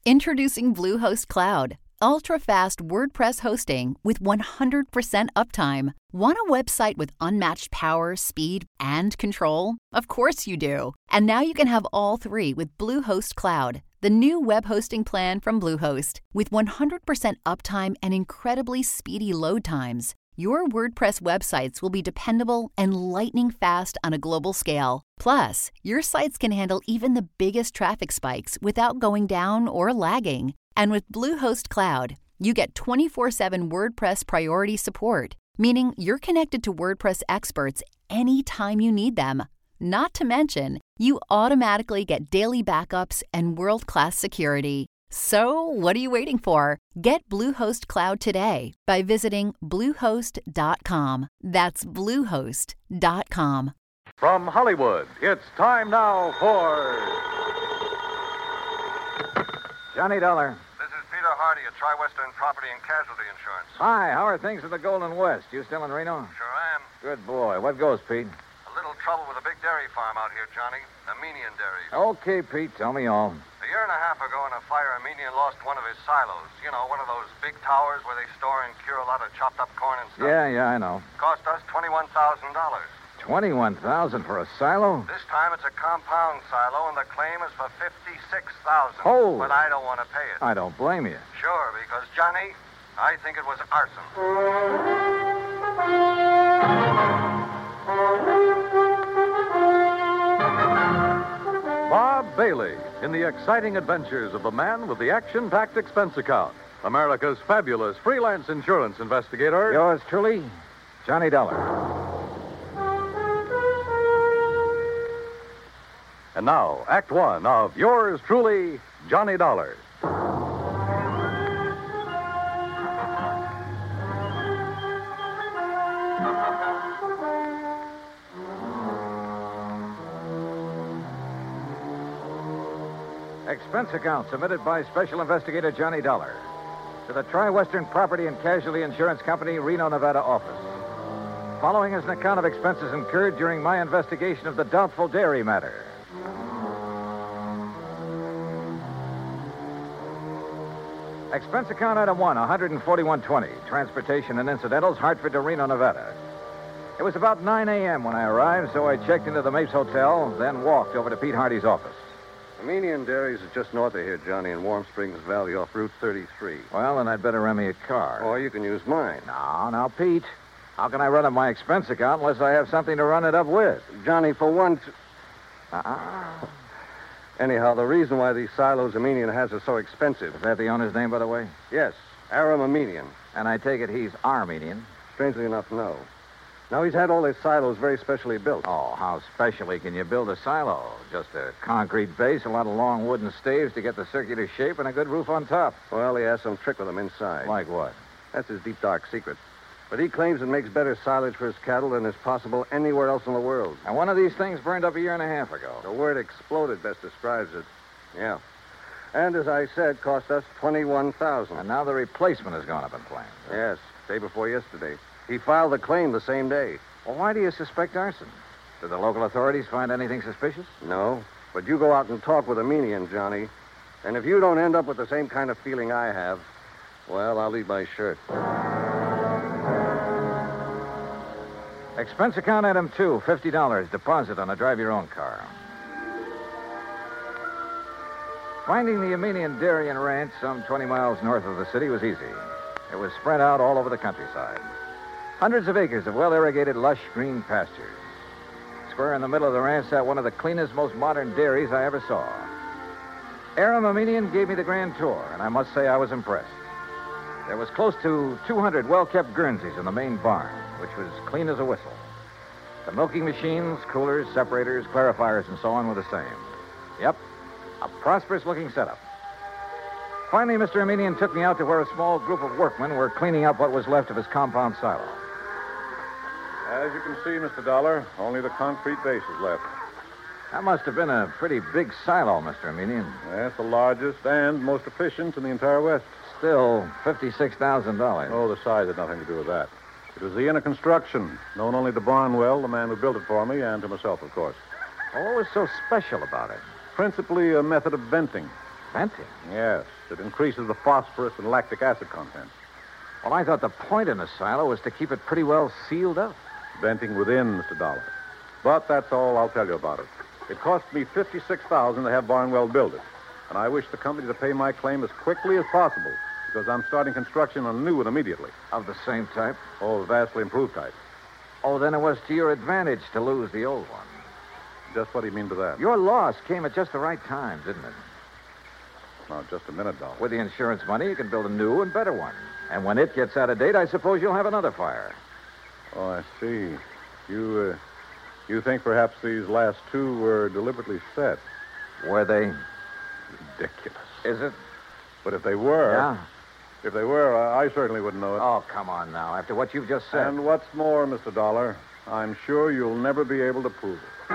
Introducing Bluehost Cloud, ultra-fast WordPress hosting with 100% uptime. Want a website with unmatched power, speed, and control? Of course you do. And now you can have all three with Bluehost Cloud, the new web hosting plan from Bluehost. With 100% uptime and incredibly speedy load times, your WordPress websites will be dependable and lightning fast on a global scale. Plus, your sites can handle even the biggest traffic spikes without going down or lagging. And with Bluehost Cloud, you get 24/7 WordPress priority support, meaning you're connected to WordPress experts anytime you need them. Not to mention, you automatically get daily backups and world-class security. So, what are you waiting for? Get Bluehost Cloud today by visiting Bluehost.com. That's Bluehost.com. From Hollywood, it's time now for Johnny Dollar. This is Peter Hardy at Tri-Western Property and Casualty Insurance. Hi, how are things in the Golden West? You still in Reno? Sure am. Good boy. What goes, Pete? A little trouble with a big dairy farm out here, Johnny. Amenian Dairies. Okay, Pete, tell me all. A year and a half ago in a fire, Amenian lost one of his silos. You know, one of those big towers where they store and cure a lot of chopped up corn and stuff. Yeah, I know. Cost us $21,000. $21,000 for a silo? This time it's a compound silo, and the claim is for $56,000. Oh. But I don't want to pay it. I don't blame you. Sure, because, Johnny, I think it was arson. Bob Bailey in the exciting adventures of the man with the action-packed expense account. America's fabulous freelance insurance investigator. Yours truly, Johnny Dollar. And now, Act One of yours truly, Johnny Dollar. Expense account submitted by Special Investigator Johnny Dollar to the Tri-Western Property and Casualty Insurance Company, Reno, Nevada office. Following is an account of expenses incurred during my investigation of the doubtful dairy matter. Expense account item 1, $141.20. Transportation and incidentals, Hartford to Reno, Nevada. It was about 9 a.m. when I arrived, so I checked into the Mapes Hotel, then walked over to Pete Hardy's office. Amenian Dairies is just north of here, Johnny, in Warm Springs Valley off Route 33. Well, then I'd better rent me a car. Or you can use mine. Now, Pete. How can I run up my expense account unless I have something to run it up with? Johnny, for once... Uh-uh. Anyhow, the reason why these silos Amenian has are so expensive... Is that the owner's name, by the way? Yes, Aram Amenian. And I take it he's Armenian. Strangely enough, no. Now, he's had all his silos very specially built. Oh, how specially can you build a silo? Just a concrete base, a lot of long wooden staves to get the circular shape, and a good roof on top. Well, he has some trick with them inside. Like what? That's his deep, dark secret. But he claims it makes better silage for his cattle than is possible anywhere else in the world. And one of these things burned up a year and a half ago. The word exploded best describes it. Yeah. And as I said, cost us $21,000. And now the replacement has gone up in flames. Yes, day before yesterday. He filed the claim the same day. Well, why do you suspect arson? Did the local authorities find anything suspicious? No, but you go out and talk with Amenian, Johnny. And if you don't end up with the same kind of feeling I have, well, I'll leave my shirt. Expense account item 2, $50. Deposit on a drive-your-own car. Finding the Amenian Dairy and Ranch some 20 miles north of the city was easy. It was spread out all over the countryside. Hundreds of acres of well-irrigated, lush green pastures. Square in the middle of the ranch sat one of the cleanest, most modern dairies I ever saw. Aram Amenian gave me the grand tour, and I must say I was impressed. There was close to 200 well-kept Guernseys in the main barn, which was clean as a whistle. The milking machines, coolers, separators, clarifiers, and so on were the same. Yep, a prosperous-looking setup. Finally, Mr. Amenian took me out to where a small group of workmen were cleaning up what was left of his compound silo. As you can see, Mr. Dollar, only the concrete base is left. That must have been a pretty big silo, Mr. Amenian. Yes, the largest and most efficient in the entire West. Still, $56,000. Oh, the size had nothing to do with that. It was the inner construction, known only to Barnwell, the man who built it for me, and to myself, of course. What was so special about it? Principally a method of venting. Venting? Yes. It increases the phosphorus and lactic acid content. Well, I thought the point in a silo was to keep it pretty well sealed up. Venting within, Mr. Dollar. But that's all I'll tell you about it. It cost me $56,000 to have Barnwell build it. And I wish the company to pay my claim as quickly as possible, because I'm starting construction on a new one immediately. Of the same type? Oh, a vastly improved type. Oh, then it was to your advantage to lose the old one. Just what do you mean by that? Your loss came at just the right time, didn't it? Now, just a minute, Dollar. With the insurance money, you can build a new and better one. And when it gets out of date, I suppose you'll have another fire. Oh, I see. You think perhaps these last two were deliberately set? Were they? Ridiculous. Is it? But if they were... Yeah? If they were, I certainly wouldn't know it. Oh, come on now. After what you've just said. And what's more, Mr. Dollar, I'm sure you'll never be able to prove it.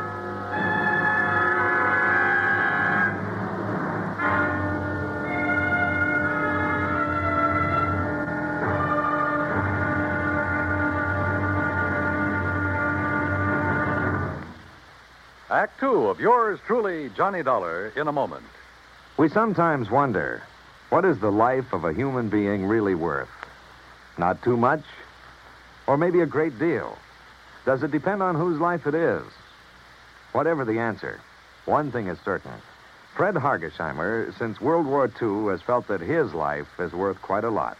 Act two of yours truly, Johnny Dollar, in a moment. We sometimes wonder, what is the life of a human being really worth? Not too much? Or maybe a great deal? Does it depend on whose life it is? Whatever the answer, one thing is certain. Fred Hargesheimer, since World War II, has felt that his life is worth quite a lot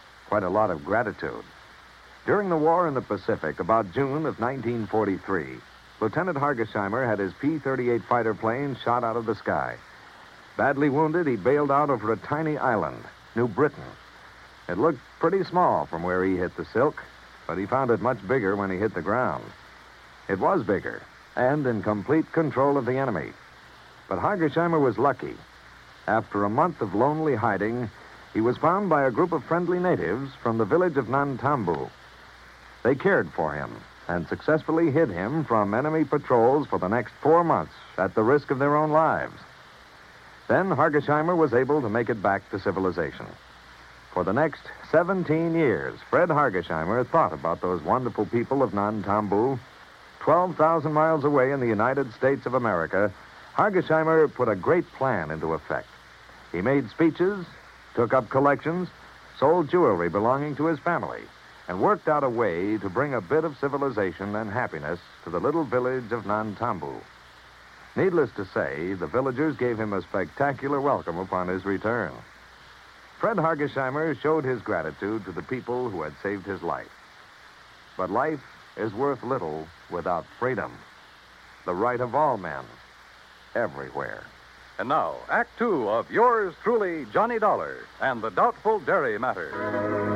of gratitude. During the war in the Pacific, about June of 1943, Lieutenant Hargesheimer had his P-38 fighter plane shot out of the sky. Badly wounded, he bailed out over a tiny island, New Britain. It looked pretty small from where he hit the silk, but he found it much bigger when he hit the ground. It was bigger, and in complete control of the enemy. But Hargesheimer was lucky. After a month of lonely hiding, he was found by a group of friendly natives from the village of Nantambu. They cared for him and successfully hid him from enemy patrols for the next 4 months at the risk of their own lives. Then Hargesheimer was able to make it back to civilization. For the next 17 years, Fred Hargesheimer thought about those wonderful people of Nantambu. 12,000 miles away in the United States of America, Hargesheimer put a great plan into effect. He made speeches, took up collections, sold jewelry belonging to his family, and worked out a way to bring a bit of civilization and happiness to the little village of Nantambu. Needless to say, the villagers gave him a spectacular welcome upon his return. Fred Hargesheimer showed his gratitude to the people who had saved his life. But life is worth little without freedom, the right of all men, everywhere. And now, Act two of yours truly, Johnny Dollar, and the Doubtful Dairy Matter.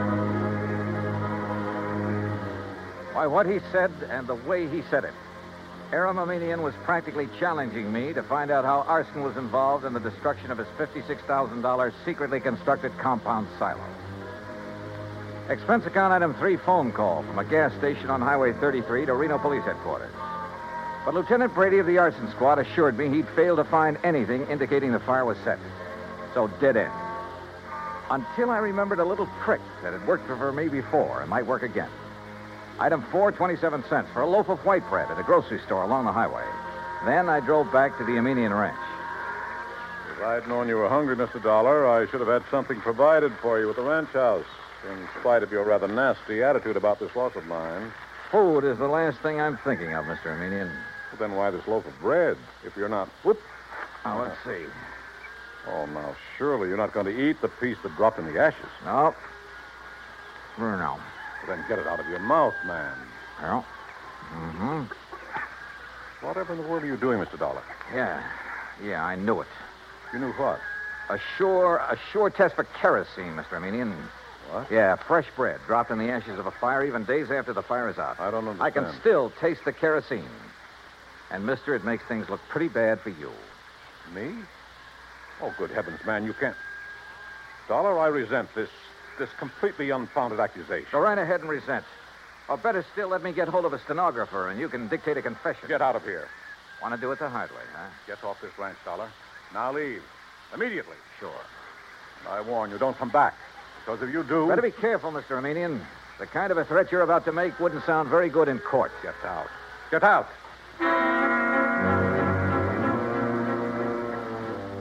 Why, what he said and the way he said it. Aram Aminian was practically challenging me to find out how arson was involved in the destruction of his $56,000 secretly constructed compound silo. Expense account item 3 phone call from a gas station on Highway 33 to Reno Police Headquarters. But Lieutenant Brady of the arson squad assured me he'd failed to find anything indicating the fire was set. So dead end. Until I remembered a little trick that had worked for me before and might work again. Item 4, 27 cents for a loaf of white bread at a grocery store along the highway. Then I drove back to the Aminian Ranch. If I'd known you were hungry, Mr. Dollar, I should have had something provided for you at the ranch house, in spite of your rather nasty attitude about this loss of mine. Food is the last thing I'm thinking of, Mr. Aminian. Well, then why this loaf of bread, if you're not... Whoop! Now, let's see. Oh, now, surely you're not going to eat the piece that dropped in the ashes. No. For now. Well, then get it out of your mouth, man. Well. Mm-hmm. Whatever in the world are you doing, Mr. Dollar? Yeah, I knew it. You knew what? A sure test for kerosene, Mr. Aminian. What? Yeah, fresh bread dropped in the ashes of a fire even days after the fire is out. I don't understand. I can still taste the kerosene. And, mister, it makes things look pretty bad for you. Me? Oh, good heavens, man, you can't... Dollar, I resent this completely unfounded accusation. Go right ahead and resent. Or better still, let me get hold of a stenographer and you can dictate a confession. Get out of here. Want to do it the hard way, huh? Get off this ranch, Dollar. Now leave. Immediately. Sure. I warn you, don't come back. Because if you do... Better be careful, Mr. Aminian. The kind of a threat you're about to make wouldn't sound very good in court. Get out. Get out.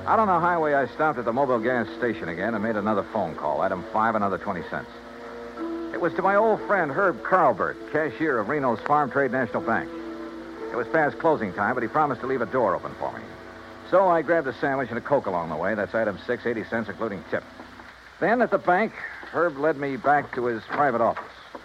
Out on the highway, I stopped at the Mobile gas station again and made another phone call. Item 5, another 20 cents. It was to my old friend Herb Carlbert, cashier of Reno's Farm Trade National Bank. It was past closing time, but he promised to leave a door open for me. So I grabbed a sandwich and a Coke along the way. That's item 6, 80 cents, including tip. Then at the bank, Herb led me back to his private office.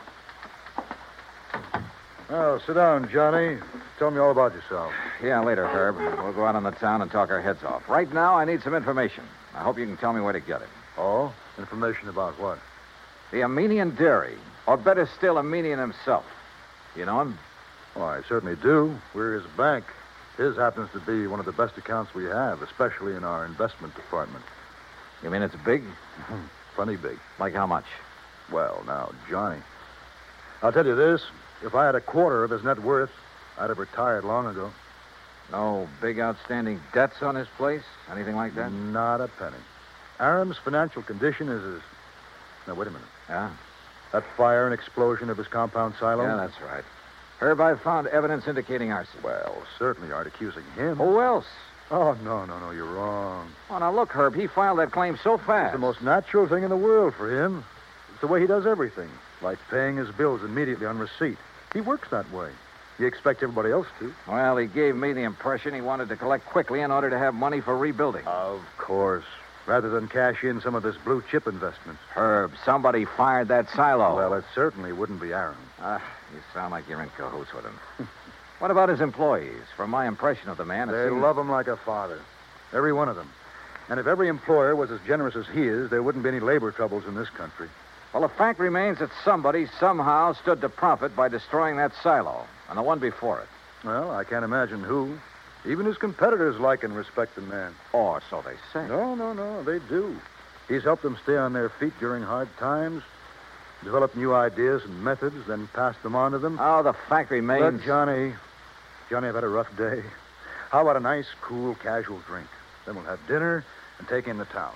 Oh, sit down, Johnny. Tell me all about yourself. Yeah, later, Herb. We'll go out on the town and talk our heads off. Right now, I need some information. I hope you can tell me where to get it. Oh? Information about what? The Armenian Dairy, or better still, Armenian himself. You know him? Oh, I certainly do. We're his bank. His happens to be one of the best accounts we have, especially in our investment department. You mean it's big? Funny big. Like how much? Well, now, Johnny, I'll tell you this. If I had a quarter of his net worth, I'd have retired long ago. No big outstanding debts on his place? Anything like that? Not a penny. Aram's financial condition is as... Now, wait a minute. Yeah? That fire and explosion of his compound silo? Yeah, that's right. Herb, I found evidence indicating arson. Well, certainly aren't accusing him. Who else? Oh, no, you're wrong. Oh, now look, Herb, he filed that claim so fast. It's the most natural thing in the world for him. It's the way he does everything, like paying his bills immediately on receipt. He works that way. You expect everybody else to. Well, he gave me the impression he wanted to collect quickly in order to have money for rebuilding. Of course. Rather than cash in some of this blue chip investments. Herb, somebody fired that silo. Well, it certainly wouldn't be Aram. You sound like you're in cahoots with him. What about his employees? From my impression of the man, They love him like a father. Every one of them. And if every employer was as generous as he is, there wouldn't be any labor troubles in this country. Well, the fact remains that somebody somehow stood to profit by destroying that silo, and the one before it. Well, I can't imagine who. Even his competitors like and respect the man. Or so they say. No, they do. He's helped them stay on their feet during hard times, developed new ideas and methods, then passed them on to them. Oh, the fact remains... Look, Johnny, I've had a rough day. How about a nice, cool, casual drink? Then we'll have dinner and take in the town.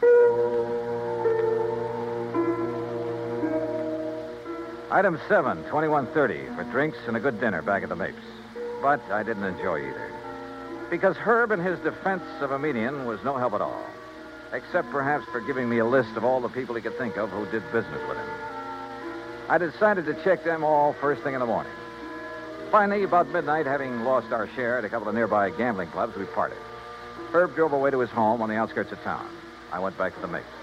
Item 7, 2130, for drinks and a good dinner back at the Mapes. But I didn't enjoy either. Because Herb in his defense of Armenian was no help at all. Except perhaps for giving me a list of all the people he could think of who did business with him. I decided to check them all first thing in the morning. Finally, about midnight, having lost our share at a couple of nearby gambling clubs, we parted. Herb drove away to his home on the outskirts of town. I went back to the Mapes.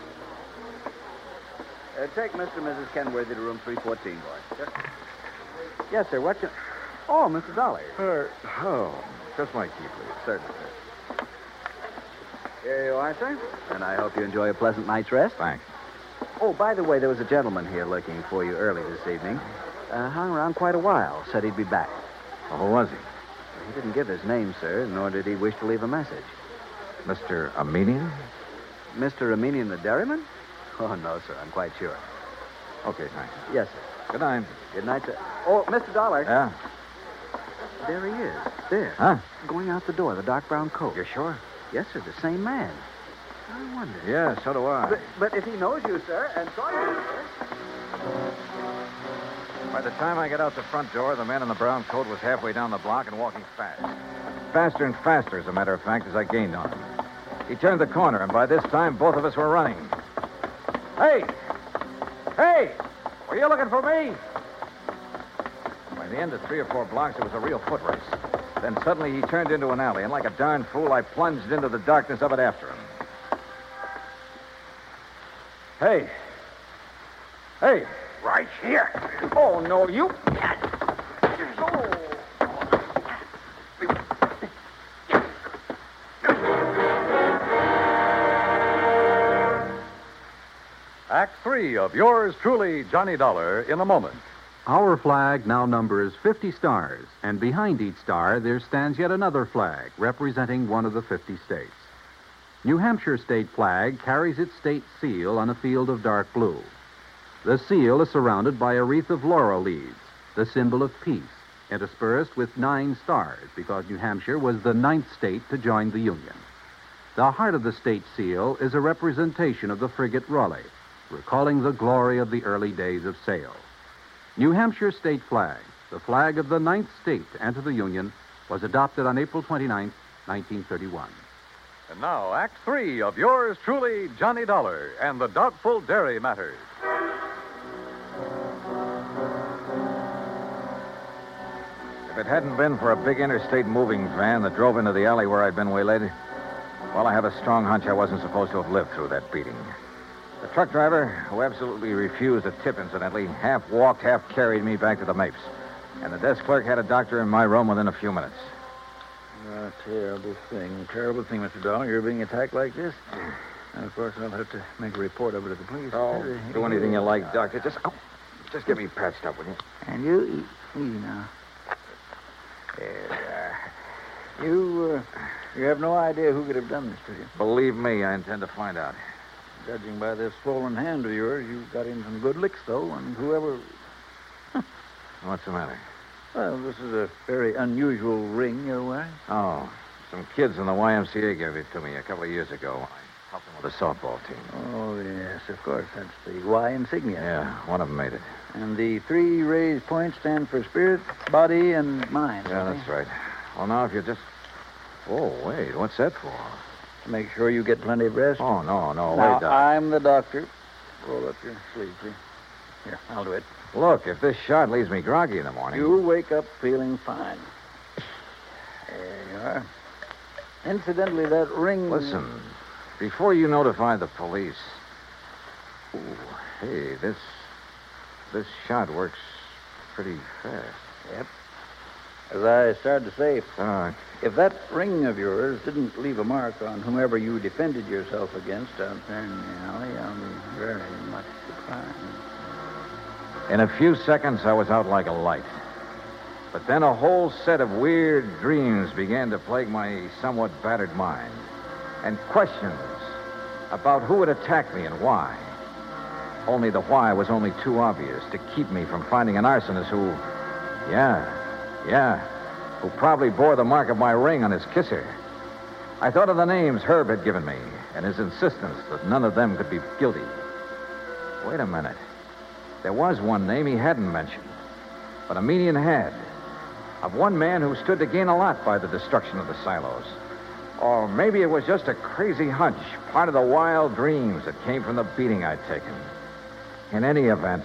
Take Mr. and Mrs. Kenworthy to room 314, boys. Yes, sir. What's your... Oh, Mr. Dolly. Just my key, please. Certainly, sir. Here you are, sir. And I hope you enjoy a pleasant night's rest. Thanks. Oh, by the way, there was a gentleman here looking for you early this evening. Hung around quite a while. Said he'd be back. Well, who was he? He didn't give his name, sir, nor did he wish to leave a message. Mr. Armenian? Mr. Armenian the dairyman? Oh, no, sir. I'm quite sure. Okay, thanks. Yes, sir. Good night. Good night, sir. Oh, Mr. Dollar. Yeah? There he is. There. Huh? Going out the door, the dark brown coat. You're sure? Yes, sir. The same man. I wonder. Yeah, so do I. But if he knows you, sir, and saw you, sir... By the time I got out the front door, the man in the brown coat was halfway down the block and walking fast. Faster and faster, as a matter of fact, as I gained on him. He turned the corner, and by this time, both of us were running. Hey! Hey! Were you looking for me? By the end of 3 or 4 blocks, it was a real foot race. Then suddenly he turned into an alley, and like a darn fool, I plunged into the darkness of it after him. Hey! Hey! Right here. Oh, no, you... Act 3 of yours truly, Johnny Dollar, in a moment. Our flag now numbers 50 stars, and behind each star there stands yet another flag representing one of the 50 states. New Hampshire state flag carries its state seal on a field of dark blue. The seal is surrounded by a wreath of laurel leaves, the symbol of peace, interspersed with 9 stars because New Hampshire was the 9th state to join the Union. The heart of the state seal is a representation of the frigate Raleigh, recalling the glory of the early days of sail. New Hampshire state flag, the flag of the 9th state to enter the Union, was adopted on April 29, 1931. And now, Act 3 of yours truly, Johnny Dollar, and the Doubtful Dairy Matters. If it hadn't been for a big interstate moving van that drove into the alley where I'd been waylaid, well, I have a strong hunch I wasn't supposed to have lived through that beating. The truck driver, who absolutely refused a tip, incidentally, half walked, half carried me back to the Mapes. And the desk clerk had a doctor in my room within a few minutes. A terrible thing, Mr. Dollar. You're being attacked like this. And, of course, I'll have to make a report of it to the police. Oh, do anything you like, Doctor. Just get me patched up, will you? And you, easy now. You have no idea who could have done this to you. Believe me, I intend to find out. Judging by this swollen hand of yours, you got in some good licks, though, and whoever... What's the matter? Well, this is a very unusual ring you're wearing. Oh, some kids in the YMCA gave it to me a couple of years ago. I helped them with a softball team. Oh, yes, of course. That's the Y insignia. Yeah, one of them made it. And the 3 raised points stand for spirit, body, and mind. Yeah, that's right. Well, now, if you just... Oh, wait, what's that for? To make sure you get plenty of rest. Oh, no, now, wait, Doc. I'm the doctor. Roll up your sleeve, please. Here, I'll do it. Look, if this shot leaves me groggy in the morning... You'll wake up feeling fine. There you are. Incidentally, that ring... Listen, before you notify the police... Ooh, hey, this shot works pretty fast. Yep. As I started to say, Doc. If that ring of yours didn't leave a mark on whomever you defended yourself against out there in the alley, I'll be very much surprised. In a few seconds, I was out like a light. But then a whole set of weird dreams began to plague my somewhat battered mind. And questions about who had attacked me and why. Only the why was only too obvious to keep me from finding an arsonist who... who probably bore the mark of my ring on his kisser. I thought of the names Herb had given me and his insistence that none of them could be guilty. Wait a minute. There was one name he hadn't mentioned, but Emelian had. Of one man who stood to gain a lot by the destruction of the silos. Or maybe it was just a crazy hunch, part of the wild dreams that came from the beating I'd taken. In any event...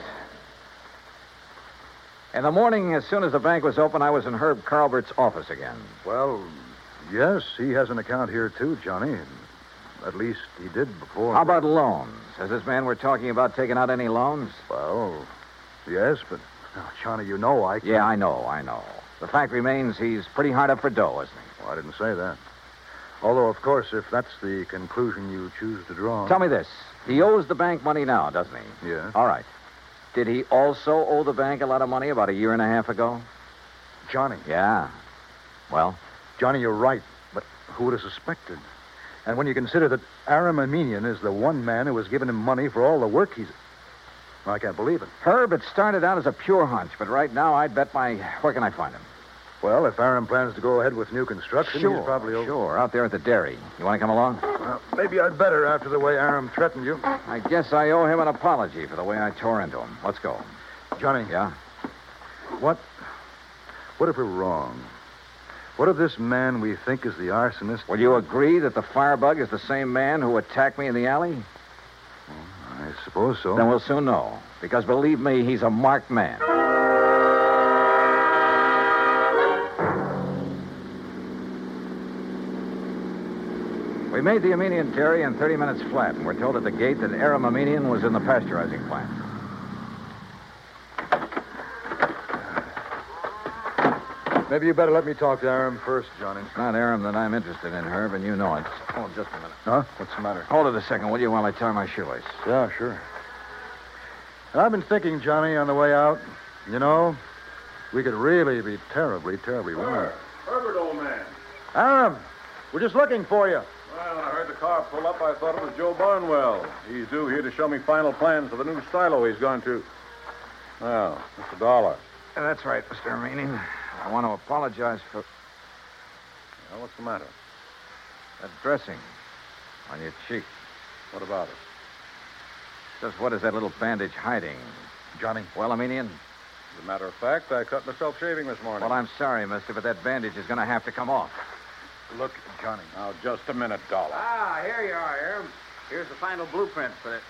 In the morning, as soon as the bank was open, I was in Herb Carlbert's office again. Well, yes, he has an account here, too, Johnny. At least he did before. How about loans? Has this man we're talking about taken out any loans? Well, yes, but... Oh, Johnny, you know I can't... Yeah, I know. The fact remains he's pretty hard up for dough, isn't he? Well, I didn't say that. Although, of course, if that's the conclusion you choose to draw... Tell me this. He owes the bank money now, doesn't he? Yeah. All right. Did he also owe the bank a lot of money about a year and a half ago? Johnny. Yeah. Well? Johnny, you're right. But who would have suspected? And when you consider that Aram Emelian is the one man who has given him money for all the work he's... I can't believe it. Herb, it started out as a pure hunch, but right now I'd bet my... Where can I find him? Well, if Aram plans to go ahead with new construction, he's probably... Sure, out there at the dairy. You want to come along? Well, maybe I'd better after the way Aram threatened you. I guess I owe him an apology for the way I tore into him. Let's go. Johnny. Yeah? What if we're wrong? What if this man we think is the arsonist... Will you agree that the firebug is the same man who attacked me in the alley? I suppose so. Then we'll soon know. Because believe me, he's a marked man. We made the Emelian dairy in 30 minutes flat, and we're told at the gate that Aram Emelian was in the pasteurizing plant. Maybe you better let me talk to Aram first, Johnny. It's not Aram that I'm interested in, Herb, and you know it. Oh, just a minute. Huh? What's the matter? Hold it a second, will you, while I tie my shoelace? Yeah, sure. And I've been thinking, Johnny, on the way out, you know, we could really be terribly, terribly wrong. Herbert, old man. Aram, we're just looking for you. Well, when I heard the car pull up, I thought it was Joe Barnwell. He's due here to show me final plans for the new silo he's going to... Well, Mr. Dollar. That's right, Mr. Emelian. I want to apologize for... Well, what's the matter? That dressing on your cheek. What about it? Just what is that little bandage hiding? Johnny. Well, Emelian? As a matter of fact, I cut myself shaving this morning. Well, I'm sorry, mister, but that bandage is going to have to come off. Look, Johnny. Now, just a minute, Dollar. Ah, here you are, Herb. Here's the final blueprint for it.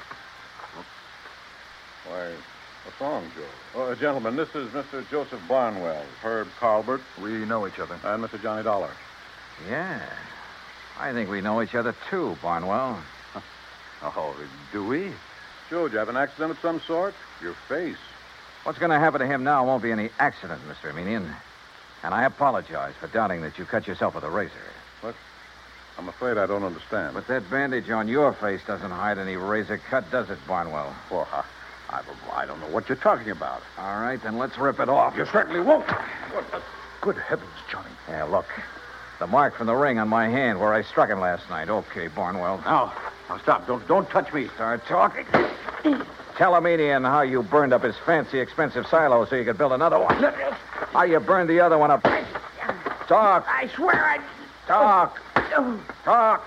Why, what's wrong, Joe? Oh, gentlemen, this is Mr. Joseph Barnwell, Herb Carlbert, We know each other. and Mr. Johnny Dollar. Yeah. I think we know each other, too, Barnwell. Oh, do we? Joe, did you have an accident of some sort? Your face. What's going to happen to him now won't be any accident, Mr. Emenian. And I apologize for doubting that you cut yourself with a razor. I'm afraid I don't understand. But that bandage on your face doesn't hide any razor cut, does it, Barnwell? Well, I don't know what you're talking about. All right, then let's rip it off. You certainly won't. Good heavens, Johnny. Yeah, look. The mark from the ring on my hand where I struck him last night. Okay, Barnwell. Now stop. Don't touch me. Start talking. Tell Emenian how you burned up his fancy, expensive silo so you could build another one. How you burned the other one up. Talk. I swear I... Talk. Talk.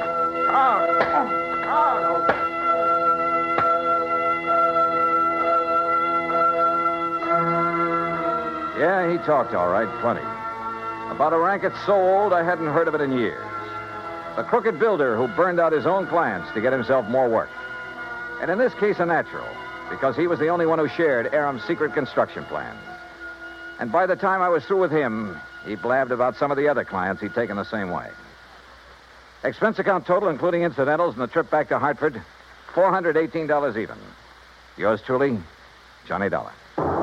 Yeah, he talked all right, plenty. About a racket so old I hadn't heard of it in years. The crooked builder who burned out his own clients to get himself more work. And in this case, a natural, because he was the only one who shared Aram's secret construction plans. And by the time I was through with him, he blabbed about some of the other clients he'd taken the same way. Expense account total, including incidentals and the trip back to Hartford, $418 even. Yours truly, Johnny Dollar.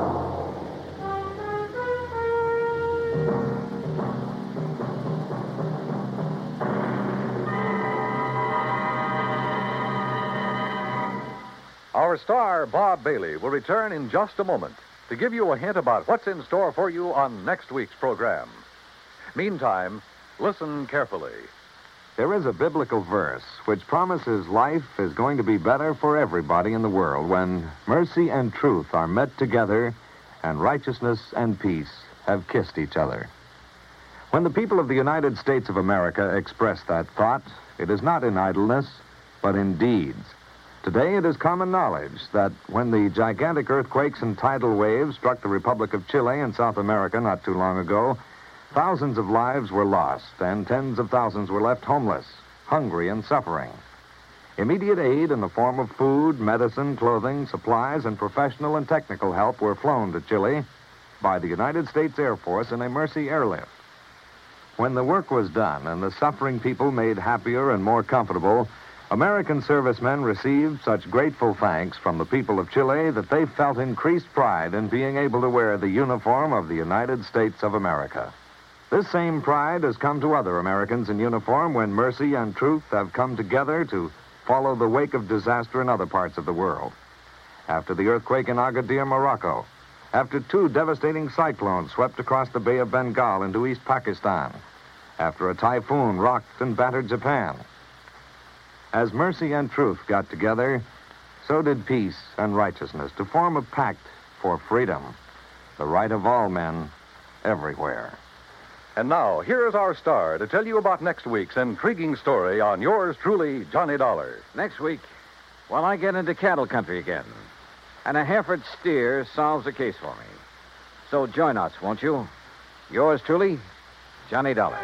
Our star, Bob Bailey, will return in just a moment to give you a hint about what's in store for you on next week's program. Meantime, listen carefully. There is a biblical verse which promises life is going to be better for everybody in the world when mercy and truth are met together and righteousness and peace have kissed each other. When the people of the United States of America express that thought, it is not in idleness, but in deeds. Today, it is common knowledge that when the gigantic earthquakes and tidal waves struck the Republic of Chile in South America not too long ago, thousands of lives were lost and tens of thousands were left homeless, hungry, and suffering. Immediate aid in the form of food, medicine, clothing, supplies, and professional and technical help were flown to Chile by the United States Air Force in a Mercy airlift. When the work was done and the suffering people made happier and more comfortable, American servicemen received such grateful thanks from the people of Chile that they felt increased pride in being able to wear the uniform of the United States of America. This same pride has come to other Americans in uniform when mercy and truth have come together to follow the wake of disaster in other parts of the world. After the earthquake in Agadir, Morocco, after 2 devastating cyclones swept across the Bay of Bengal into East Pakistan, after a typhoon rocked and battered Japan. As mercy and truth got together, so did peace and righteousness to form a pact for freedom, the right of all men everywhere. And now, here's our star to tell you about next week's intriguing story on yours truly, Johnny Dollar. Next week, well, I get into cattle country again. And a Hereford steer solves the case for me. So join us, won't you? Yours truly, Johnny Dollar.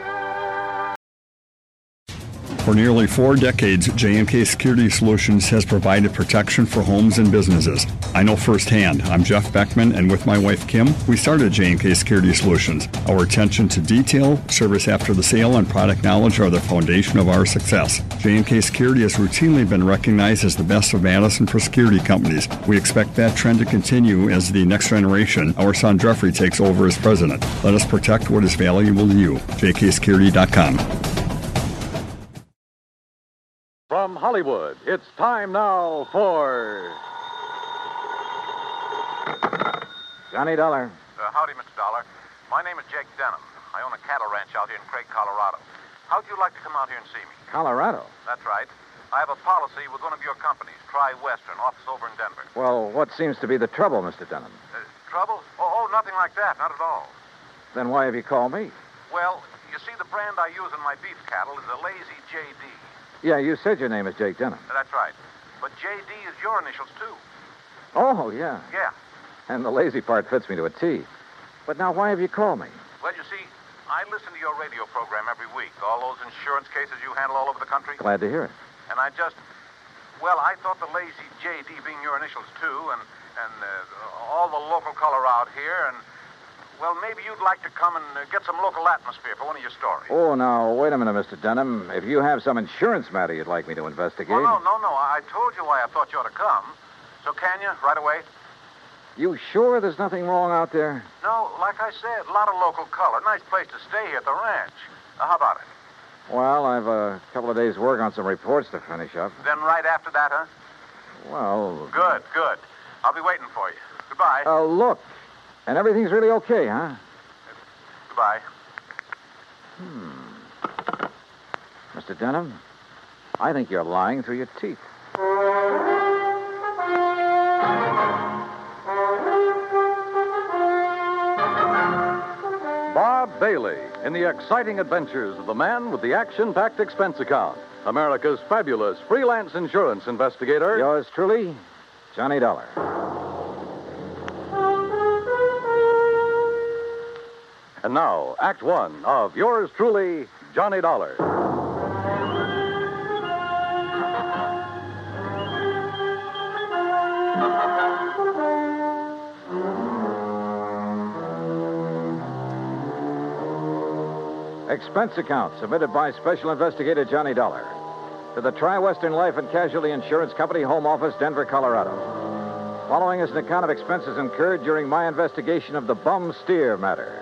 For nearly 4 decades, J&K Security Solutions has provided protection for homes and businesses. I know firsthand. I'm Jeff Beckman, and with my wife, Kim, we started J&K Security Solutions. Our attention to detail, service after the sale, and product knowledge are the foundation of our success. J&K Security has routinely been recognized as the best of Madison for security companies. We expect that trend to continue as the next generation, our son Jeffrey, takes over as president. Let us protect what is valuable to you. jksecurity.com. From Hollywood, it's time now for... Johnny Dollar. Howdy, Mr. Dollar. My name is Jake Denham. I own a cattle ranch out here in Craig, Colorado. How'd you like to come out here and see me? Colorado? That's right. I have a policy with one of your companies, Tri-Western, office over in Denver. Well, what seems to be the trouble, Mr. Denham? Trouble? Oh, nothing like that. Not at all. Then why have you called me? Well, you see, the brand I use in my beef cattle is a Lazy J.D. Yeah, you said your name is Jake Denham. That's right. But J.D. is your initials, too. Oh, yeah. Yeah. And the lazy part fits me to a T. But now, why have you called me? Well, you see, I listen to your radio program every week. All those insurance cases you handle all over the country. Glad to hear it. And I thought the Lazy JD being your initials, too, and all the local color out here, and, well, maybe you'd like to come and get some local atmosphere for one of your stories. Oh, now, wait a minute, Mr. Denham. If you have some insurance matter you'd like me to investigate... Oh, no. I told you why I thought you ought to come. So can you, right away? You sure there's nothing wrong out there? No, like I said, a lot of local color. Nice place to stay here at the ranch. How about it? Well, I've a couple of days' work on some reports to finish up. Then right after that, huh? Well... Good. I'll be waiting for you. Goodbye. Look. And everything's really okay, huh? Goodbye. Mr. Denham, I think you're lying through your teeth. Bob Bailey in the exciting adventures of the man with the action-packed expense account. America's fabulous freelance insurance investigator. Yours truly, Johnny Dollar. And now, Act One of yours truly, Johnny Dollar. Expense account submitted by Special Investigator Johnny Dollar to the Tri-Western Life and Casualty Insurance Company, Home Office, Denver, Colorado. Following is an account of expenses incurred during my investigation of the bum steer matter.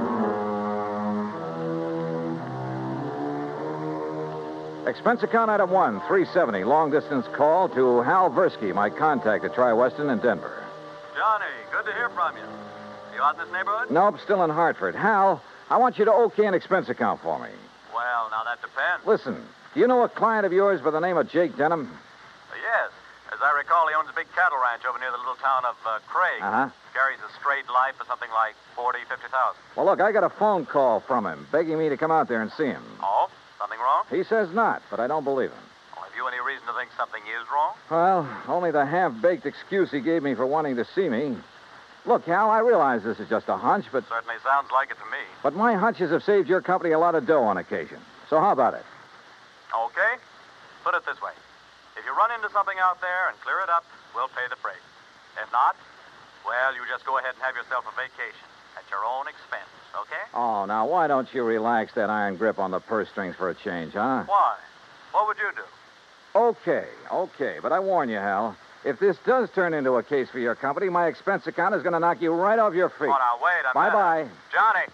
Expense account item 1, 370, long-distance call to Hal Versky, my contact at Tri-Western in Denver. Johnny, good to hear from you. You out in this neighborhood? Nope, still in Hartford. Hal, I want you to okay an expense account for me. Well, now that depends. Listen, do you know a client of yours by the name of Jake Denham? Yes. As I recall, he owns a big cattle ranch over near the little town of Craig. Uh-huh. Carries a straight life for something like 40,000, 50,000. Well, look, I got a phone call from him begging me to come out there and see him. Oh? Something wrong? He says not, but I don't believe him. Well, have you any reason to think something is wrong? Well, only the half-baked excuse he gave me for wanting to see me. Look, Hal, I realize this is just a hunch, but... Certainly sounds like it to me. But my hunches have saved your company a lot of dough on occasion. So how about it? Okay. Put it this way. If you run into something out there and clear it up, we'll pay the freight. If not, well, you just go ahead and have yourself a vacation at your own expense, okay? Oh, now, why don't you relax that iron grip on the purse strings for a change, huh? Why? What would you do? Okay. But I warn you, Hal, if this does turn into a case for your company, my expense account is going to knock you right off your feet. Oh, now, wait a minute. Bye-bye. Johnny.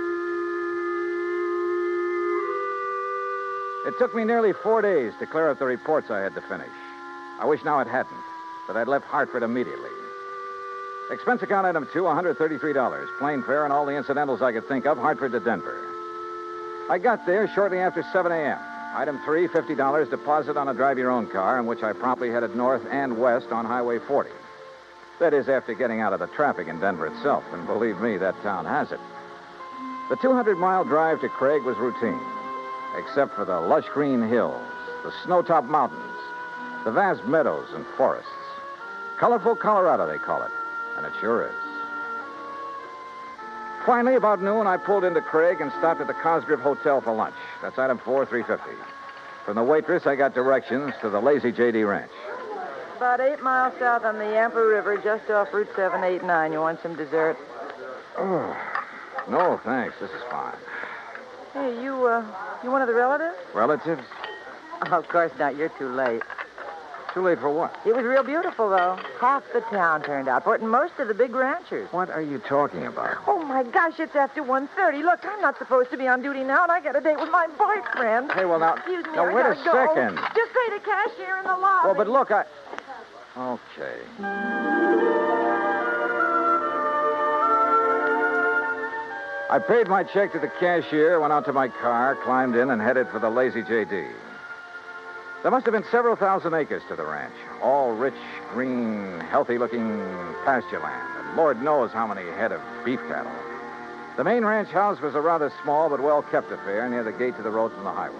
It took me nearly 4 days to clear up the reports I had to finish. I wish now it hadn't, that I'd left Hartford immediately. Expense account item 2, $133. Plane fare and all the incidentals I could think of, Hartford to Denver. I got there shortly after 7 a.m. Item 3, $50 deposit on a drive-your-own car, in which I promptly headed north and west on Highway 40. That is, after getting out of the traffic in Denver itself, and believe me, that town has it. The 200-mile drive to Craig was routine, except for the lush green hills, the snow-topped mountains, the vast meadows and forests. Colorful Colorado, they call it, and it sure is. Finally, about noon, I pulled into Craig and stopped at the Cosgrove Hotel for lunch. That's item 4, $350. From the waitress, I got directions to the Lazy J.D. Ranch. About 8 miles south on the Yampa River, just off Route 789. You want some dessert? Oh, no, thanks. This is fine. Hey, you one of the relatives? Relatives? Oh, of course not. You're too late. Too late for what? It was real beautiful, though. Half the town turned out for it, and most of the big ranchers. What are you talking about? Oh, my gosh, it's after 1:30. Look, I'm not supposed to be on duty now, and I got a date with my boyfriend. Hey, well, now... Excuse me, now, I wait a gotta go. second. Just pay the cashier in the lobby. Well, but look, Okay. I paid my check to the cashier, went out to my car, climbed in, and headed for the Lazy J.D. There must have been several thousand acres to the ranch, all rich, green, healthy-looking pasture land, and Lord knows how many head of beef cattle. The main ranch house was a rather small but well-kept affair near the gate to the road from the highway.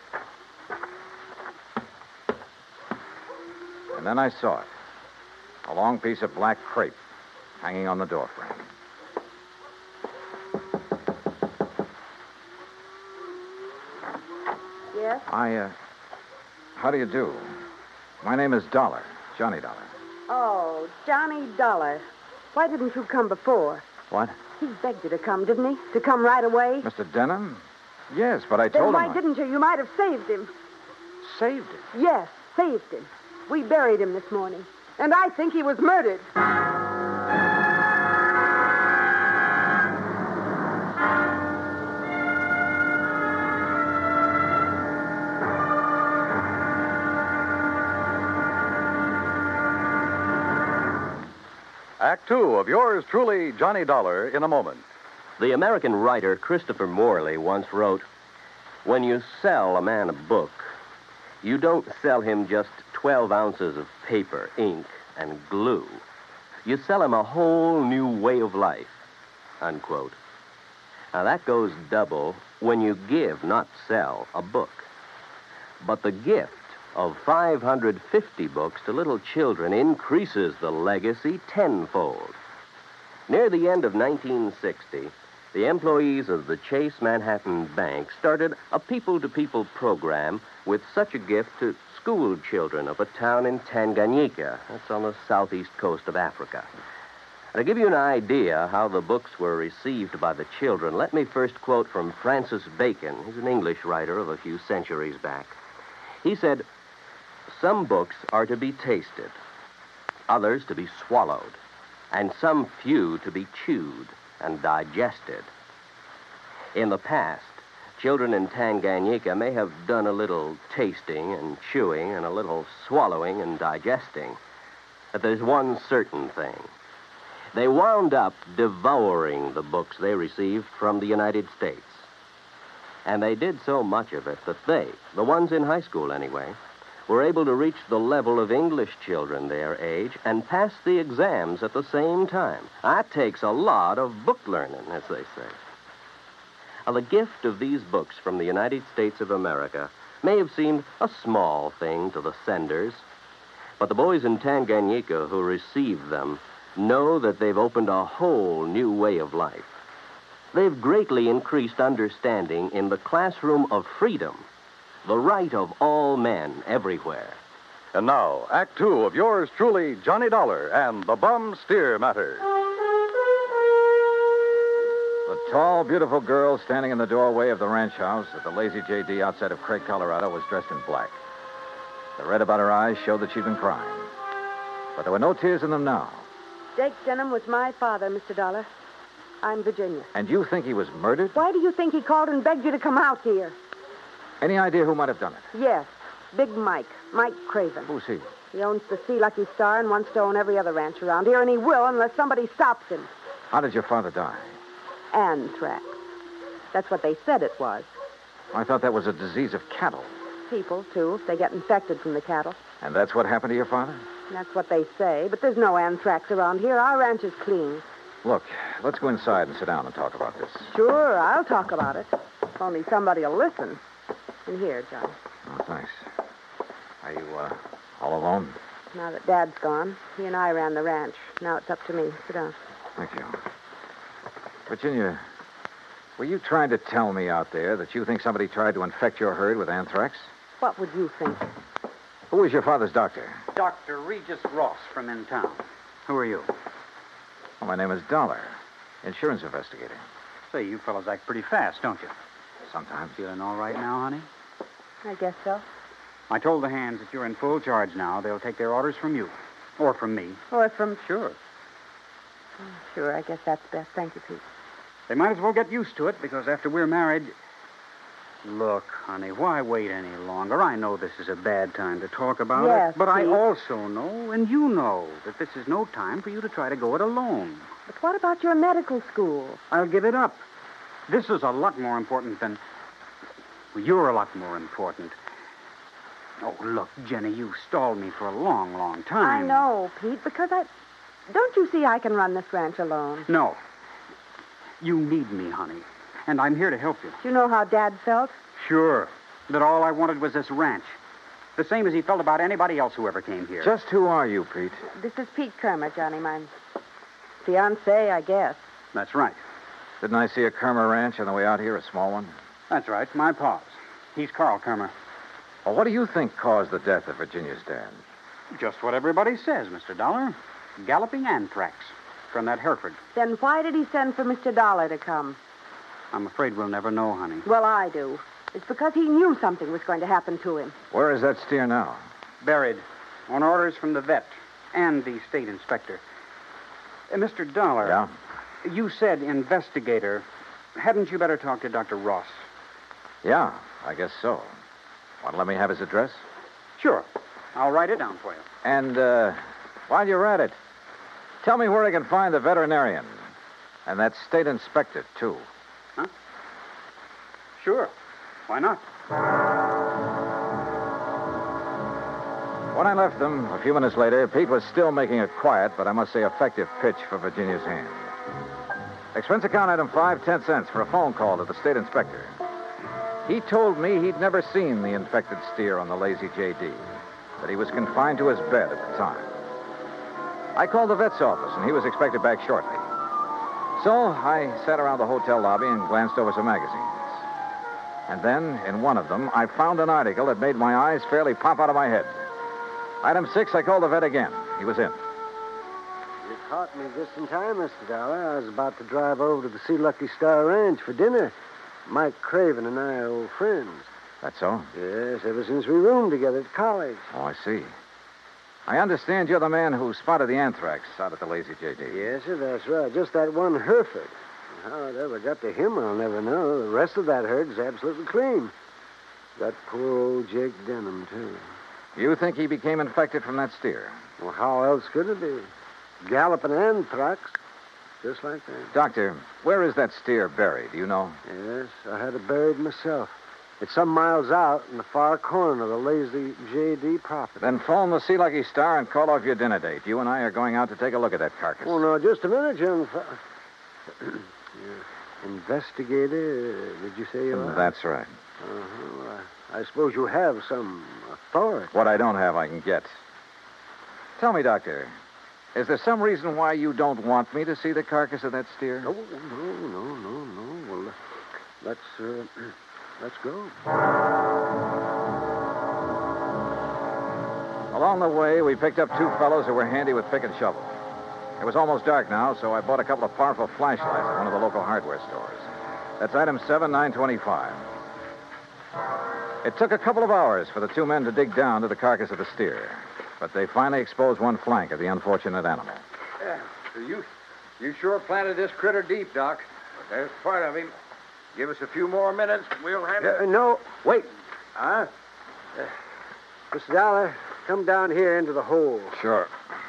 And then I saw it. A long piece of black crepe hanging on the doorframe. Yes? How do you do? My name is Dollar, Johnny Dollar. Oh, Johnny Dollar. Why didn't you come before? What? He begged you to come, didn't he? To come right away? Mr. Denham? Yes, but I Then told him... why didn't you? You might have saved him. Saved him? Yes, saved him. We buried him this morning. And I think he was murdered. Act two of yours truly, Johnny Dollar, in a moment. The American writer Christopher Morley once wrote, "When you sell a man a book, you don't sell him just 12 ounces of paper, ink, and glue. You sell him a whole new way of life," unquote. Now, that goes double when you give, not sell, a book. But the gift of 550 books to little children increases the legacy tenfold. Near the end of 1960, the employees of the Chase Manhattan Bank started a people-to-people program with such a gift to school children of a town in Tanganyika. That's on the southeast coast of Africa. To give you an idea how the books were received by the children, let me first quote from Francis Bacon. He's an English writer of a few centuries back. He said, "Some books are to be tasted, others to be swallowed, and some few to be chewed and digested." In the past, children in Tanganyika may have done a little tasting and chewing and a little swallowing and digesting. But there's one certain thing. They wound up devouring the books they received from the United States. And they did so much of it that they, the ones in high school anyway, were able to reach the level of English children their age and pass the exams at the same time. That takes a lot of book learning, as they say. Now, the gift of these books from the United States of America may have seemed a small thing to the senders, but the boys in Tanganyika who received them know that they've opened a whole new way of life. They've greatly increased understanding in the classroom of freedom, the right of all men everywhere. And now, Act two of yours truly, Johnny Dollar and the Bum Steer Matter. The tall, beautiful girl standing in the doorway of the ranch house at the Lazy J.D. outside of Craig, Colorado, was dressed in black. The red about her eyes showed that she'd been crying. But there were no tears in them now. Jake Denham was my father, Mr. Dollar. I'm Virginia. And you think he was murdered? Why do you think he called and begged you to come out here? Any idea who might have done it? Yes, Big Mike Craven. Who's he? He owns the Sea Lucky Star and wants to own every other ranch around here, and he will unless somebody stops him. How did your father die? Anthrax. That's what they said it was. I thought that was a disease of cattle. People, too, if they get infected from the cattle. And that's what happened to your father? That's what they say, but there's no anthrax around here. Our ranch is clean. Look, let's go inside and sit down and talk about this. Sure, I'll talk about it. If only somebody will listen. In here, John. Oh, thanks. Are you, all alone? Now that Dad's gone, he and I ran the ranch. Now it's up to me. Sit down. Thank you. Virginia, were you trying to tell me out there that you think somebody tried to infect your herd with anthrax? What would you think? Who was your father's doctor? Dr. Regis Ross from in town. Who are you? Well, my name is Dollar, insurance investigator. Say, you fellas act pretty fast, don't you? Sometimes. Feeling all right now, honey? I guess so. I told the hands that you're in full charge now. They'll take their orders from you. Or from me. Or from... Sure. Sure, I guess that's best. Thank you, Pete. They might as well get used to it, because after we're married... Look, honey, why wait any longer? I know this is a bad time to talk about Yes, it, but I Pete. also know, and you know, that this is no time for you to try to go it alone. But what about your medical school? I'll give it up. This is a lot more important than... Well, you're a lot more important. Oh, look, Jenny, you stalled me for a long, long time. I know, Pete, because I... Don't you see I can run this ranch alone? No. You need me, honey. And I'm here to help you. Do you know how Dad felt? Sure. That all I wanted was this ranch. The same as he felt about anybody else who ever came here. Just who are you, Pete? This is Pete Kermer, Johnny. My fiancé, I guess. That's right. Didn't I see a Kermer ranch on the way out here, a small one? That's right. My pa's. He's Carl Kermer. Well, what do you think caused the death of Virginia's dad? Just what everybody says, Mr. Dollar. Galloping anthrax from that Hereford. Then why did he send for Mr. Dollar to come? I'm afraid we'll never know, honey. Well, I do. It's because he knew something was going to happen to him. Where is that steer now? Buried. On orders from the vet and the state inspector. Mr. Dollar. Yeah? You said investigator. Hadn't you better talk to Dr. Ross? Yeah, I guess so. Want to let me have his address? Sure. I'll write it down for you. And, while you're at it, tell me where I can find the veterinarian. And that state inspector, too. Huh? Sure. Why not? When I left them, a few minutes later, Pete was still making a quiet, but I must say effective pitch for Virginia's hand. Expense account item 5, 10 cents for a phone call to the state inspector. He told me he'd never seen the infected steer on the Lazy J.D., that he was confined to his bed at the time. I called the vet's office, and he was expected back shortly. So I sat around the hotel lobby and glanced over some magazines. And then, in one of them, I found an article that made my eyes fairly pop out of my head. Item 6, I called the vet again. He was in. You caught me just in time, Mr. Dollar. I was about to drive over to the Sea Lucky Star Ranch for dinner. Mike Craven and I are old friends. That's so? Yes, ever since we roomed together at college. Oh, I see. I understand you're the man who spotted the anthrax out at the Lazy J.D. Yes, sir, that's right. Just that one Hereford. How it ever got to him, I'll never know. The rest of that herd is absolutely clean. That poor old Jake Denham, too. You think he became infected from that steer? Well, how else could it be? Galloping anthrax. Just like that. Doctor, where is that steer buried? Do you know? Yes, I had it buried myself. It's some miles out in the far corner of the Lazy J.D. property. Then phone the Sea Lucky Star and call off your dinner date. You and I are going out to take a look at that carcass. Oh, no, just a minute, young Investigator, did you say you are? That's right. Well, I suppose you have some authority. What I don't have, I can get. Tell me, Doctor, is there some reason why you don't want me to see the carcass of that steer? No. Well, let's go. Along the way, we picked up two fellows who were handy with pick and shovel. It was almost dark now, so I bought a couple of powerful flashlights at one of the local hardware stores. That's item 7, 925. It took a couple of hours for the two men to dig down to the carcass of the steer, but they finally exposed one flank of the unfortunate animal. Yeah, you sure planted this critter deep, Doc. But there's part of him. Give us a few more minutes, and we'll have it. No, wait. Huh? Mr. Dollar, come down here into the hole. Sure.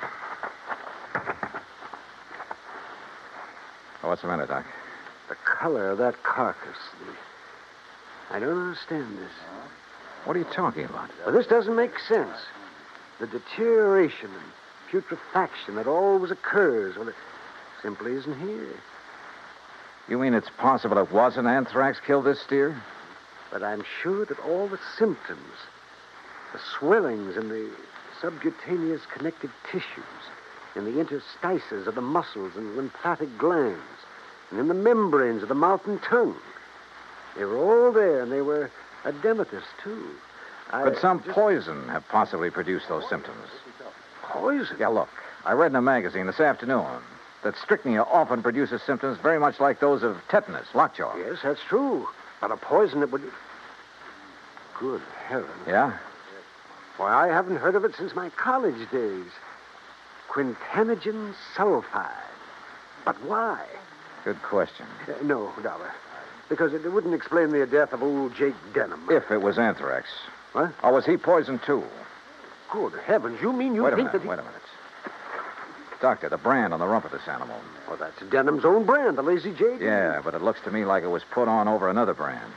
Oh, what's the matter, Doc? The color of that carcass. I don't understand this. What are you talking about? Well, this doesn't make sense. The deterioration and putrefaction that always occurs, well, it simply isn't here. You mean it's possible it wasn't anthrax killed this steer? But I'm sure that all the symptoms, the swellings in the subcutaneous connective tissues, in the interstices of the muscles and lymphatic glands, and in the membranes of the mouth and tongue, they were all there, and they were edematous, too. Could some poison have possibly produced those symptoms? Poison? Yeah, look. I read in a magazine this afternoon that strychnia often produces symptoms very much like those of tetanus, lockjaw. Yes, that's true. But a poison that would... Good heavens. Yeah? Why, I haven't heard of it since my college days. Quintanogen sulfide. But why? Good question. No, Dollar. Because it wouldn't explain the death of old Jake Denham. If it was anthrax. What? Or was he poisoned, too? Good heavens, you mean you Wait a think minute. that... Wait a minute. Doctor, the brand on the rump of this animal. Well, that's Denham's own brand, the Lazy J.D. Yeah, but it looks to me like it was put on over another brand.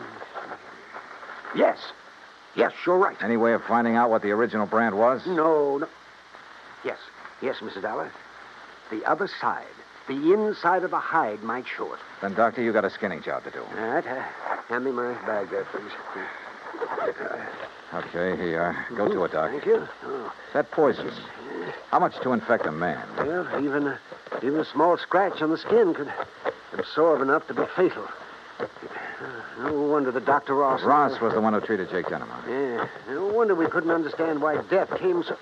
Yes. Yes, you're right. Any way of finding out what the original brand was? No. Yes, Mr. Dollar. The other side, the inside of the hide might show it. Then, Doctor, you got a skinning job to do. All right. Hand me my bag there, please. Okay, here you are. Go to it, Doc. Thank you. Oh. That poison. How much to infect a man? Well, even a small scratch on the skin could absorb enough to be fatal. No wonder the Dr. Ross... Ross was the one who treated Jake Denham. Yeah. No wonder we couldn't understand why death came so...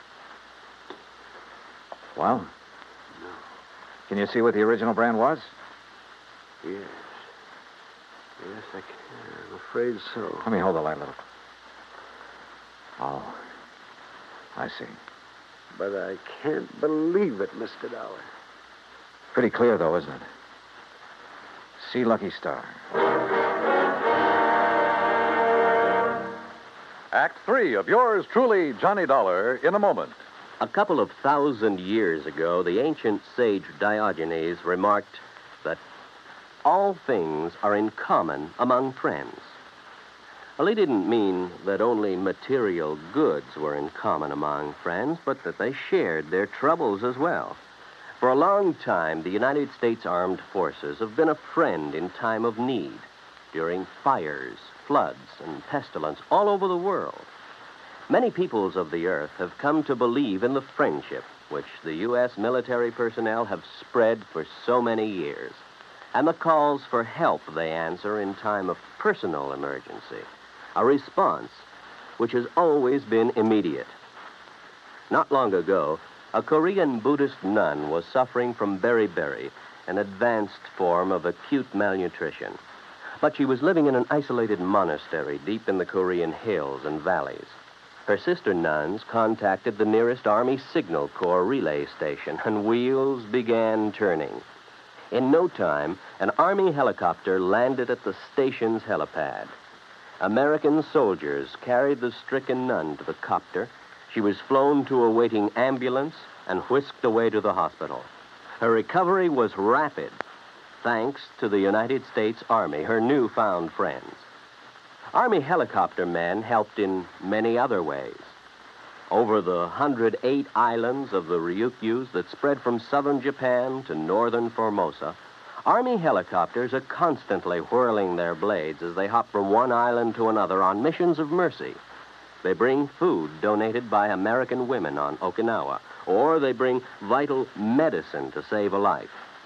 Well? No. Can you see what the original brand was? Yes. Yes, I'm afraid so. Let me hold the light a little. Oh. I see. But I can't believe it, Mr. Dollar. Pretty clear, though, isn't it? See Lucky Star. Act 3 of yours truly, Johnny Dollar, in a moment. A couple of 1,000 years ago, the ancient sage Diogenes remarked that all things are in common among friends. Well, he didn't mean that only material goods were in common among friends, but that they shared their troubles as well. For a long time, the United States Armed Forces have been a friend in time of need, during fires, floods, and pestilence all over the world. Many peoples of the earth have come to believe in the friendship which the U.S. military personnel have spread for so many years, and the calls for help they answer in time of personal emergency, a response which has always been immediate. Not long ago, a Korean Buddhist nun was suffering from beriberi, an advanced form of acute malnutrition. But she was living in an isolated monastery deep in the Korean hills and valleys. Her sister nuns contacted the nearest Army Signal Corps relay station, and wheels began turning. In no time, an Army helicopter landed at the station's helipad. American soldiers carried the stricken nun to the copter. She was flown to a waiting ambulance and whisked away to the hospital. Her recovery was rapid, thanks to the United States Army, her newfound friends. Army helicopter men helped in many other ways. Over the 108 islands of the Ryukyus that spread from southern Japan to northern Formosa, Army helicopters are constantly whirling their blades as they hop from one island to another on missions of mercy. They bring food donated by American women on Okinawa, or they bring vital medicine to save a life.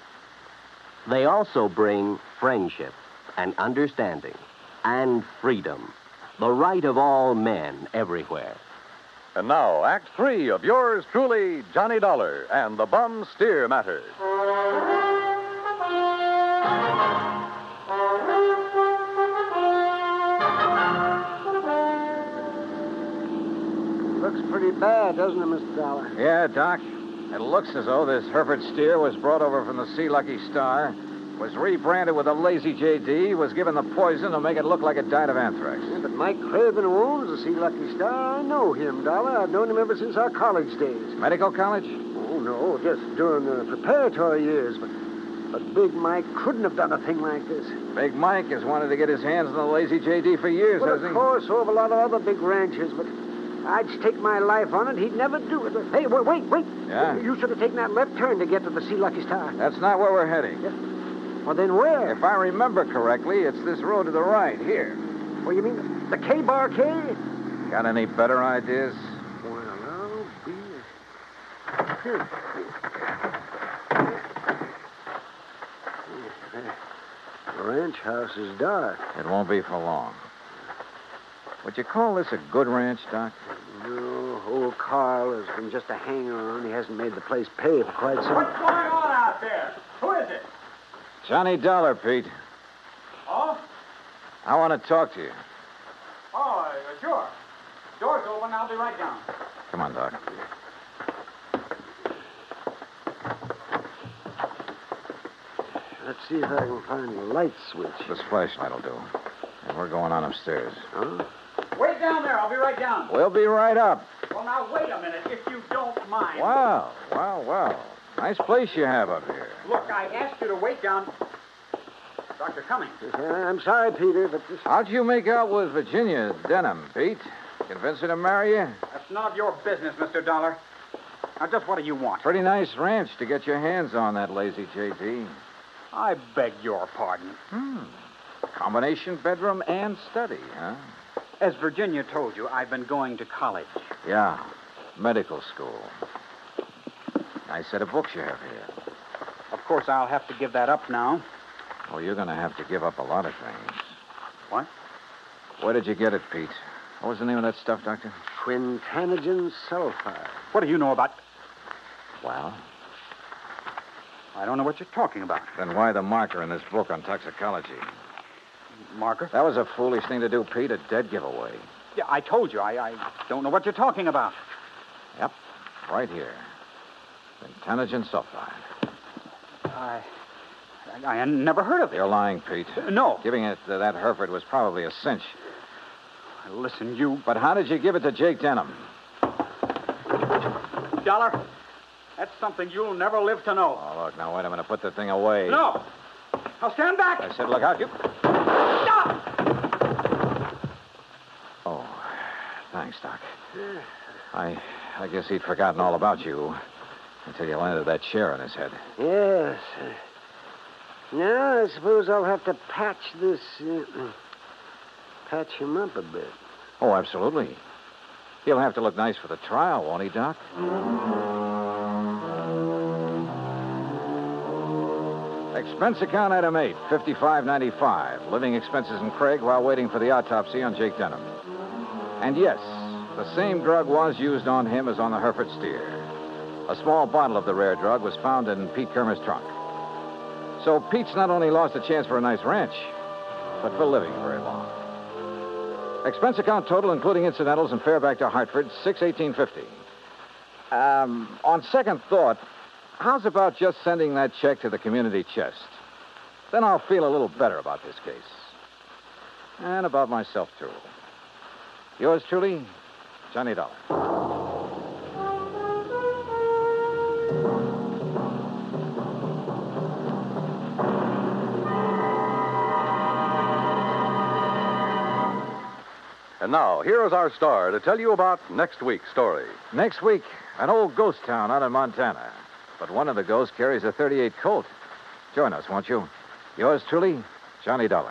They also bring friendship and understanding and freedom, the right of all men everywhere. And now, Act 3 of yours truly, Johnny Dollar and the Bum Steer Matter. Looks pretty bad, doesn't it, Mr. Dollar? Yeah, Doc. It looks as though this Hereford steer was brought over from the Sea Lucky Star, was rebranded with a Lazy JD, was given the poison to make it look like it died of anthrax. Yeah, but Mike Craven, who owns the Sea Lucky Star, I know him, Dollar. I've known him ever since our college days. Medical college? Oh, no, just during the preparatory years. But Big Mike couldn't have done a thing like this. Big Mike has wanted to get his hands on the Lazy JD for years, well, hasn't he? Of course, so have a lot of other big ranchers, but I'd stake my life on it. He'd never do it. Hey, wait. Yeah? You should have taken that left turn to get to the Sea Lucky Star. That's not where we're heading. Yeah. Well, then where? If I remember correctly, it's this road to the right, here. Well, you mean the K-Bar K? Got any better ideas? Well, I'll be... Here. The ranch house is dark. It won't be for long. Would you call this a good ranch, Doc? No, old Carl has been just a hanger-on. He hasn't made the place pay for quite some... What's going on out there? Who is it? Johnny Dollar, Pete. Oh? I want to talk to you. Oh, sure. Door's open. I'll be right down. Come on, Doc. Let's see if I can find the light switch. This flashlight will do. And we're going on upstairs. Huh? Wait down there. I'll be right down. We'll be right up. Well, now, wait a minute, if you don't mind. Well. Nice place you have up here. Look, I asked you to wait down. Dr. Cummings. I'm sorry, Peter, but this... How'd you make out with Virginia Denham, Pete? Convince her to marry you? That's none of your business, Mr. Dollar. Now, just what do you want? Pretty nice ranch to get your hands on, that Lazy JD. I beg your pardon. Combination bedroom and study, huh? As Virginia told you, I've been going to college. Yeah, medical school. Nice set of books you have here. Of course, I'll have to give that up now. Oh, you're going to have to give up a lot of things. What? Where did you get it, Pete? What was the name of that stuff, Doctor? Quintanogen sulfide. What do you know about... Well? I don't know what you're talking about. Then why the marker in this book on toxicology? Marker? That was a foolish thing to do, Pete. A dead giveaway. Yeah, I told you. I don't know what you're talking about. Yep. Right here. Quintanogen sulfide. I never heard of it. You're lying, Pete. No. Giving it to that Hereford was probably a cinch. Listen, you... But how did you give it to Jake Denham? Dollar, that's something you'll never live to know. Oh, look, now, wait a minute. Put the thing away. No. Now, stand back. I said, look out. You... Stop! Oh, thanks, Doc. I guess he'd forgotten all about you until you landed that chair on his head. Yes. Now, I suppose I'll have to patch this... patch him up a bit. Oh, absolutely. He'll have to look nice for the trial, won't he, Doc? Expense account item 8, $55.95. Living expenses in Craig while waiting for the autopsy on Jake Denham. And yes, the same drug was used on him as on the Hereford steer. A small bottle of the rare drug was found in Pete Kermer's trunk. So Pete's not only lost a chance for a nice ranch, but for living very long. Expense account total, including incidentals and fare back to Hartford, $618.50. On second thought, how's about just sending that check to the community chest? Then I'll feel a little better about this case. And about myself, too. Yours truly, Johnny Dollar. And now, here is our star to tell you about next week's story. Next week, an old ghost town out in Montana. But one of the ghosts carries a .38 Colt. Join us, won't you? Yours truly, Johnny Dollar.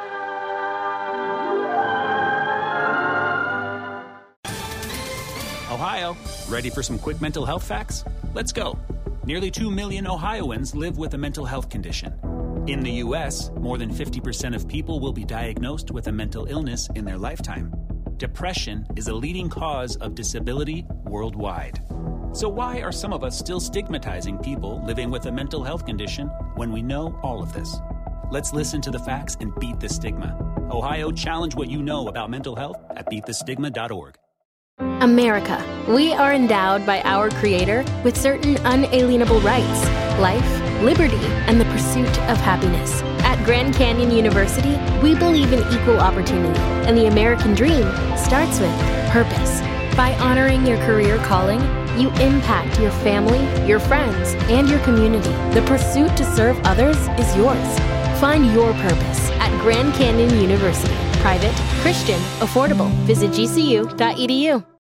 Ohio, ready for some quick mental health facts? Let's go. Nearly 2 million Ohioans live with a mental health condition. In the U.S., more than 50% of people will be diagnosed with a mental illness in their lifetime. Depression is a leading cause of disability worldwide. So why are some of us still stigmatizing people living with a mental health condition when we know all of this? Let's listen to the facts and beat the stigma. Ohio, challenge what you know about mental health at beatthestigma.org. America. We are endowed by our Creator with certain unalienable rights: life, liberty, and the pursuit of happiness. At Grand Canyon University, we believe in equal opportunity, and the American dream starts with purpose. By honoring your career calling, you impact your family, your friends, and your community. The pursuit to serve others is yours. Find your purpose at Grand Canyon University. Private, Christian, affordable. Visit gcu.edu.